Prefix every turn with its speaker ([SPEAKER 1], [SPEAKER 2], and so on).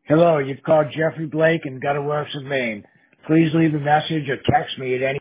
[SPEAKER 1] Hello, you've called Jeffrey Blake in Gutter Works of Maine. Please leave a message or text me at any